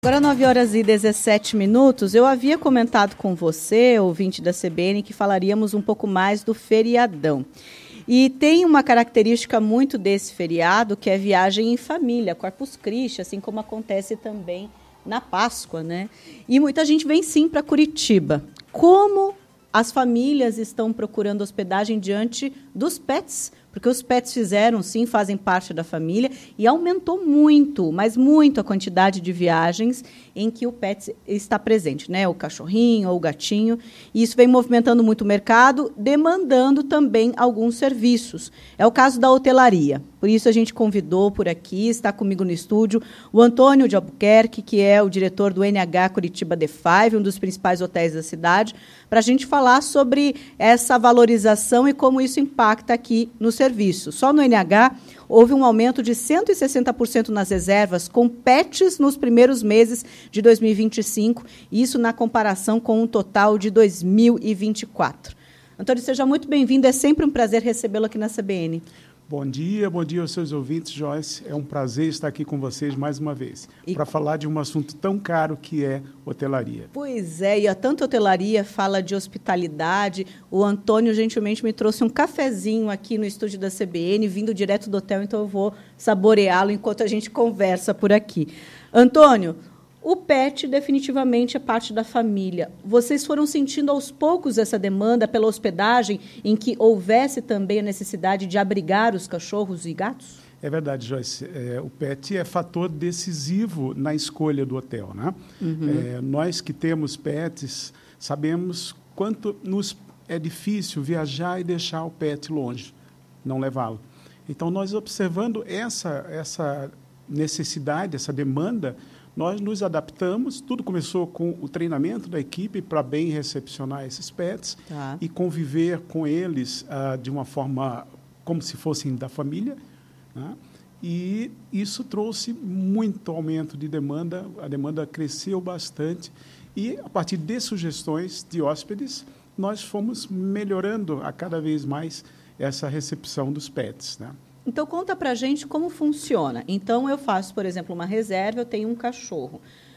Agora 9h17, eu havia comentado com você, ouvinte da CBN, que falaríamos um pouco mais do feriadão. E tem uma característica muito desse feriado, que é viagem em família, Corpus Christi, assim como acontece também na Páscoa, né? E muita gente vem sim para Curitiba. Como as famílias estão procurando hospedagem diante dos pets? Porque os pets fazem parte da família e aumentou muito, mas muito a quantidade de viagens em que o pet está presente, né? O cachorrinho ou o gatinho. E isso vem movimentando muito o mercado, demandando também alguns serviços. É o caso da hotelaria. Por isso a gente convidou por aqui, está comigo no estúdio, o Antônio de Albuquerque, que é o diretor do NH Curitiba The Five, um dos principais hotéis da cidade, para a gente falar sobre essa valorização e como isso impacta aqui no serviço. Só no NH houve um aumento de 160% nas reservas com pets nos primeiros meses de 2025, isso na comparação com um total de 2024. Antônio, seja muito bem-vindo, é sempre um prazer recebê-lo aqui na CBN. Bom dia aos seus ouvintes, Joyce. É um prazer estar aqui com vocês mais uma vez, para falar de um assunto tão caro que é hotelaria. Pois é, e a tanta hotelaria fala de hospitalidade. O Antônio gentilmente me trouxe um cafezinho aqui no estúdio da CBN, vindo direto do hotel, então eu vou saboreá-lo enquanto a gente conversa por aqui. Antônio, o pet definitivamente é parte da família. Vocês foram sentindo aos poucos essa demanda pela hospedagem em que houvesse também a necessidade de abrigar os cachorros e gatos? É verdade, Joyce. O pet é fator decisivo na escolha do hotel, né? Nós que temos pets sabemos quanto nos é difícil viajar e deixar o pet longe, não levá-lo. Então, nós observando essa necessidade, essa demanda, nós nos adaptamos. Tudo começou com o treinamento da equipe para bem recepcionar esses pets e conviver com eles de uma forma como se fossem da família, né? E isso trouxe muito aumento de demanda, a demanda cresceu bastante e, a partir de sugestões de hóspedes, nós fomos melhorando a cada vez mais essa recepção dos pets, né? Então, conta para a gente como funciona. Então, eu faço, por exemplo, uma reserva, eu tenho um cachorro.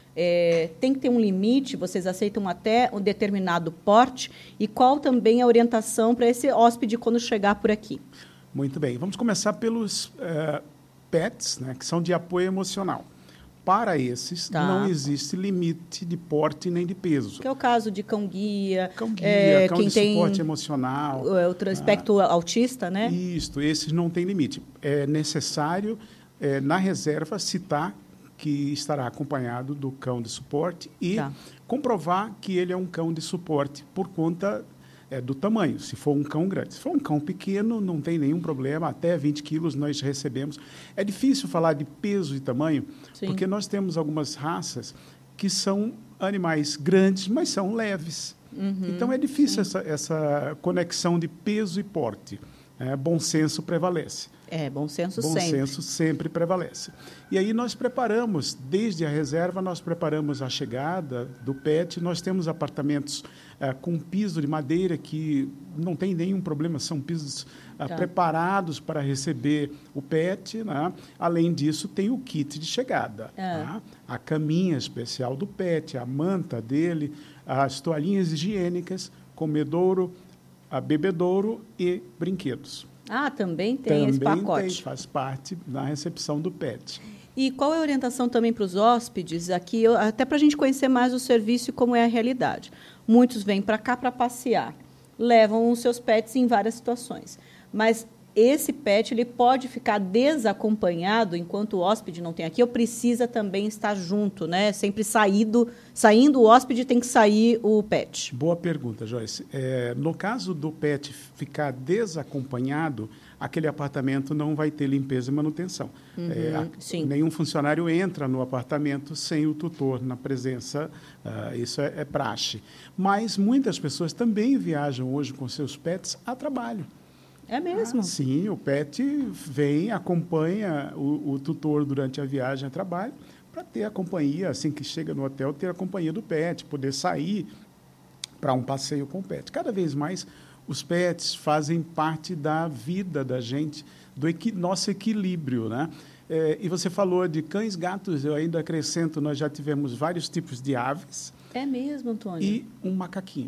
Tem que ter um limite, vocês aceitam até um determinado porte? E qual também é a orientação para esse hóspede quando chegar por aqui? Muito bem. Vamos começar pelos pets, né, que são de apoio emocional. Para esses, não existe limite de porte nem de peso. Que é o caso de cão-guia. Cão-guia, cão de suporte emocional. O aspecto autista, né? Isso, esses não têm limite. É necessário, na reserva, citar que estará acompanhado do cão de suporte e comprovar que ele é um cão de suporte por conta do tamanho, se for um cão grande. Se for um cão pequeno, não tem nenhum problema, até 20 quilos nós recebemos. É difícil falar de peso e tamanho, porque nós temos algumas raças que são animais grandes, mas são leves. Então, é difícil essa conexão de peso e porte. Bom senso prevalece. Bom senso sempre. Bom senso sempre prevalece. E aí nós preparamos, desde a reserva, nós preparamos a chegada do pet. Nós temos apartamentos com piso de madeira que não tem nenhum problema, são pisos preparados para receber o pet, né? Além disso, tem o kit de chegada. Tá? A caminha especial do pet, a manta dele, as toalhinhas higiênicas, comedouro, a bebedouro e brinquedos. Também tem esse pacote. Faz parte da recepção do pet. E qual é a orientação também para os hóspedes aqui, até para a gente conhecer mais o serviço e como é a realidade? Muitos vêm para cá para passear, levam os seus pets em várias situações, mas esse pet ele pode ficar desacompanhado enquanto o hóspede não tem aqui, ou precisa também estar junto, né? Sempre saindo o hóspede, tem que sair o pet. Boa pergunta, Joyce. No caso do pet ficar desacompanhado, aquele apartamento não vai ter limpeza e manutenção. Nenhum funcionário entra no apartamento sem o tutor na presença, isso é praxe. Mas muitas pessoas também viajam hoje com seus pets a trabalho. É mesmo? Sim, o pet vem, acompanha o tutor durante a viagem a trabalho, para ter a companhia, assim que chega no hotel, ter a companhia do pet, poder sair para um passeio com o pet. Cada vez mais, os pets fazem parte da vida da gente, do nosso equilíbrio, né? E você falou de cães, gatos, eu ainda acrescento, nós já tivemos vários tipos de aves. É mesmo, Antônio? E um macaquinho.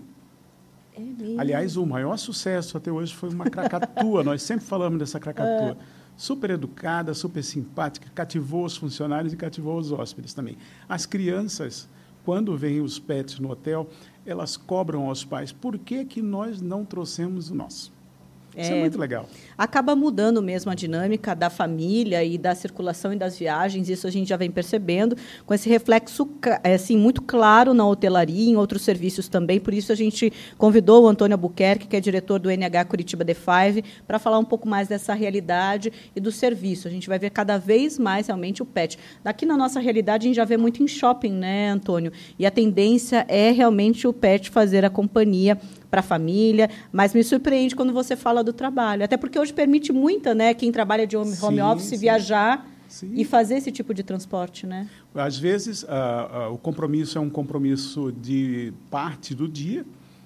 É mesmo? Aliás, o maior sucesso até hoje foi uma cracatua. Nós sempre falamos dessa cracatua. Super educada, super simpática, cativou os funcionários e cativou os hóspedes também. As crianças, quando vêm os pets no hotel, elas cobram aos pais, por que nós não trouxemos o nosso? Isso é muito legal. Acaba mudando mesmo a dinâmica da família e da circulação e das viagens, isso a gente já vem percebendo, com esse reflexo assim, muito claro na hotelaria e em outros serviços também. Por isso a gente convidou o Antônio Albuquerque, que é diretor do NH Curitiba The5, para falar um pouco mais dessa realidade e do serviço. A gente vai ver cada vez mais realmente o pet. Daqui na nossa realidade a gente já vê muito em shopping, né, Antônio? E a tendência é realmente o pet fazer a companhia para a família, mas me surpreende quando você fala do trabalho, até porque hoje permite muita, né, quem trabalha de home office viajar e fazer esse tipo de transporte, né? Às vezes o compromisso é um compromisso de parte do dia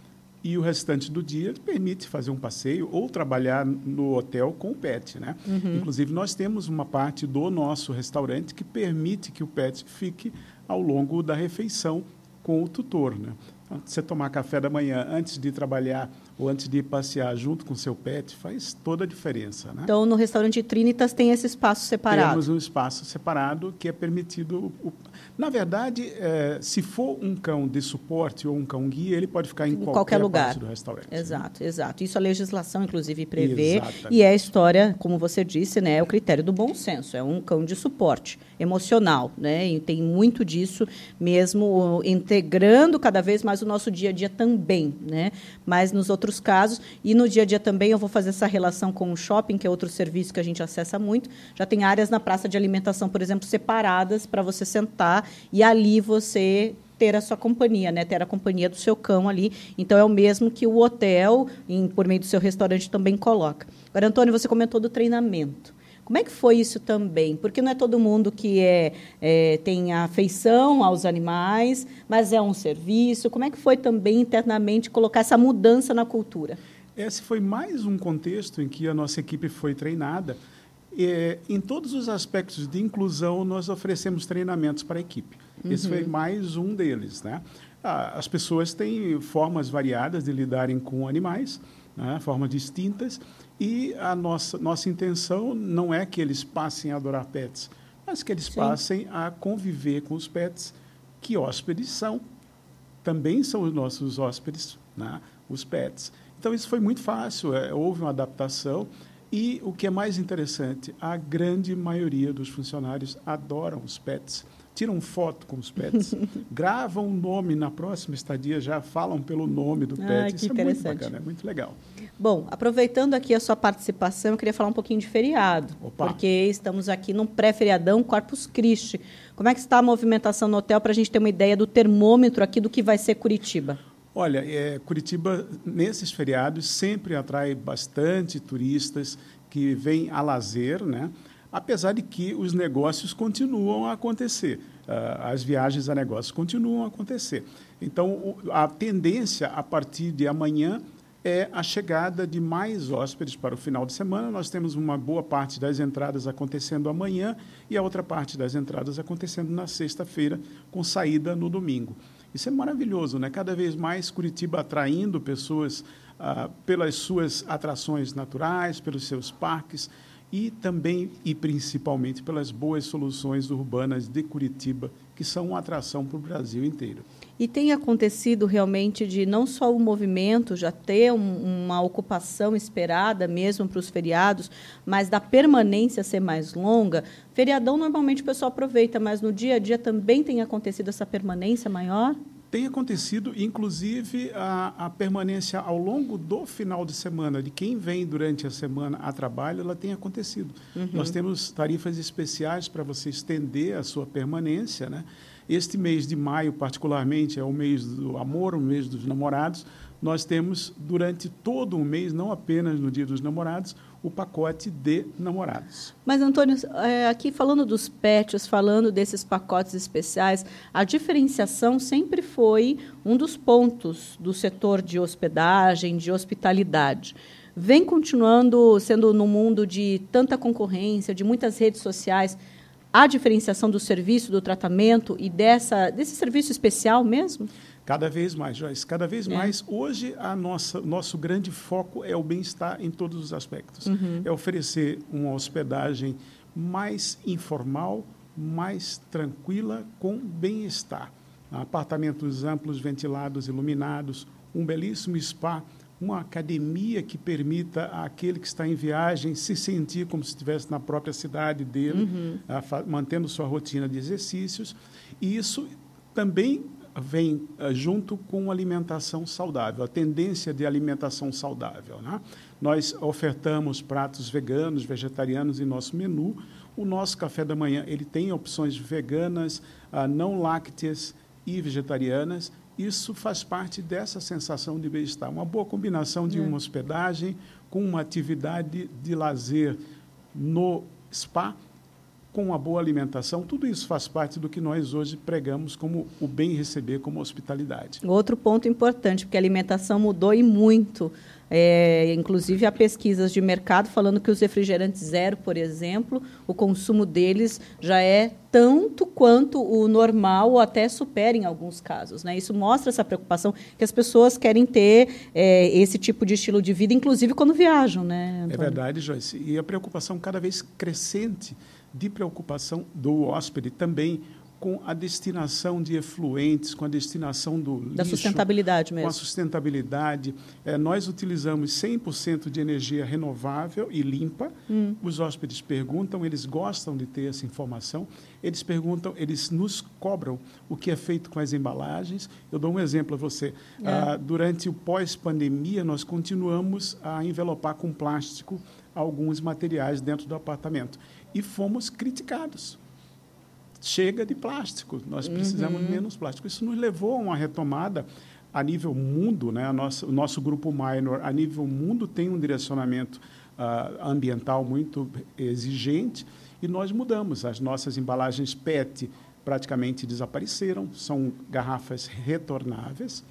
e o restante do dia permite fazer um passeio ou trabalhar no hotel com o pet, né? Inclusive nós temos uma parte do nosso restaurante que permite que o pet fique ao longo da refeição com o tutor, né? Você tomar café da manhã antes de trabalhar ou antes de ir passear junto com o seu pet faz toda a diferença, né? Então, no restaurante Trinitas tem esse espaço separado? Temos um espaço separado que é permitido... Na verdade, se for um cão de suporte ou um cão guia, ele pode ficar em qualquer lugar parte do restaurante. Exato, né? Exato. Isso a legislação, inclusive, prevê. Exatamente. E é a história, como você disse, né, é o critério do bom senso. É um cão de suporte emocional, né? E tem muito disso mesmo, integrando cada vez mais o nosso dia a dia também, né? Mas nos outros casos, e no dia a dia também eu vou fazer essa relação com o shopping, que é outro serviço que a gente acessa muito. Já tem áreas na praça de alimentação, por exemplo, separadas para você sentar e ali você ter a sua companhia, né? Ter a companhia do seu cão ali. Então, é o mesmo que o hotel, por meio do seu restaurante, também coloca. Agora, Antônio, você comentou do treinamento. Como é que foi isso também? Porque não é todo mundo que tem afeição aos animais, mas é um serviço. Como é que foi também internamente colocar essa mudança na cultura? Esse foi mais um contexto em que a nossa equipe foi treinada. Em todos os aspectos de inclusão, nós oferecemos treinamentos para a equipe. Esse foi mais um deles, né? As pessoas têm formas variadas de lidarem com animais, né? Formas distintas, e a nossa intenção não é que eles passem a adorar pets, mas que eles passem a conviver com os pets, que hóspedes são. Também são os nossos hóspedes, né? Os pets. Então, isso foi muito fácil, houve uma adaptação. E o que é mais interessante, a grande maioria dos funcionários adoram os pets, tiram foto com os pets, gravam o nome na próxima estadia, já falam pelo nome do pet. Isso é muito bacana, é muito legal. Bom, aproveitando aqui a sua participação, eu queria falar um pouquinho de feriado, porque estamos aqui num pré-feriadão Corpus Christi. Como é que está a movimentação no hotel para a gente ter uma ideia do termômetro aqui do que vai ser Curitiba? Olha, Curitiba, nesses feriados, sempre atrai bastante turistas que vêm a lazer, né? Apesar de que os negócios continuam a acontecer, as viagens a negócios continuam a acontecer. Então, a tendência, a partir de amanhã, é a chegada de mais hóspedes para o final de semana. Nós temos uma boa parte das entradas acontecendo amanhã e a outra parte das entradas acontecendo na sexta-feira, com saída no domingo. Isso é maravilhoso, né? Cada vez mais Curitiba atraindo pessoas pelas suas atrações naturais, pelos seus parques e também e principalmente pelas boas soluções urbanas de Curitiba, que são uma atração para o Brasil inteiro. E tem acontecido realmente de não só o movimento já ter uma ocupação esperada mesmo para os feriados, mas da permanência ser mais longa. Feriadão normalmente o pessoal aproveita, mas no dia a dia também tem acontecido essa permanência maior? Tem acontecido, inclusive, a permanência ao longo do final de semana, de quem vem durante a semana a trabalho, ela tem acontecido. Nós temos tarifas especiais para você estender a sua permanência, né? Este mês de maio, particularmente, é o mês do amor, o mês dos namorados. Nós temos, durante todo o mês, não apenas no Dia dos Namorados, o pacote de namorados. Mas, Antônio, aqui falando dos pets, falando desses pacotes especiais, a diferenciação sempre foi um dos pontos do setor de hospedagem, de hospitalidade. vem continuando sendo no mundo de tanta concorrência, de muitas redes sociais, a diferenciação do serviço, do tratamento e desse serviço especial mesmo? Cada vez mais, Joyce, cada vez mais. Hoje, nosso grande foco é o bem-estar em todos os aspectos. É oferecer uma hospedagem mais informal, mais tranquila, com bem-estar. Apartamentos amplos, ventilados, iluminados, um belíssimo spa, uma academia que permita àquele que está em viagem se sentir como se estivesse na própria cidade dele, mantendo sua rotina de exercícios. E isso também vem junto com alimentação saudável, a tendência de alimentação saudável, né? Nós ofertamos pratos veganos, vegetarianos em nosso menu. O nosso café da manhã ele tem opções veganas, não lácteas e vegetarianas. Isso faz parte dessa sensação de bem-estar. Uma boa combinação de uma hospedagem com uma atividade de lazer no spa, com uma boa alimentação. Tudo isso faz parte do que nós hoje pregamos como o bem receber, como hospitalidade. Outro ponto importante, porque a alimentação mudou e muito. Inclusive, há pesquisas de mercado falando que os refrigerantes zero, por exemplo, o consumo deles já é tanto quanto o normal, ou até supera em alguns casos, né? Isso mostra essa preocupação que as pessoas querem ter esse tipo de estilo de vida, inclusive quando viajam, né, Antônio? É verdade, Joyce. E a preocupação cada vez crescente de preocupação do hóspede também com a destinação de efluentes, com a destinação do lixo. Da sustentabilidade mesmo. Com a sustentabilidade. Nós utilizamos 100% de energia renovável e limpa. Os hóspedes perguntam, eles gostam de ter essa informação. Eles perguntam, eles nos cobram o que é feito com as embalagens. Eu dou um exemplo a você. Durante o pós-pandemia, nós continuamos a envelopar com plástico alguns materiais dentro do apartamento. E fomos criticados. Chega de plástico, nós precisamos menos plástico. Isso nos levou a uma retomada a nível mundo, né? O nosso grupo Minor, a nível mundo, tem um direcionamento ambiental muito exigente e nós mudamos. As nossas embalagens PET praticamente desapareceram, são garrafas retornáveis.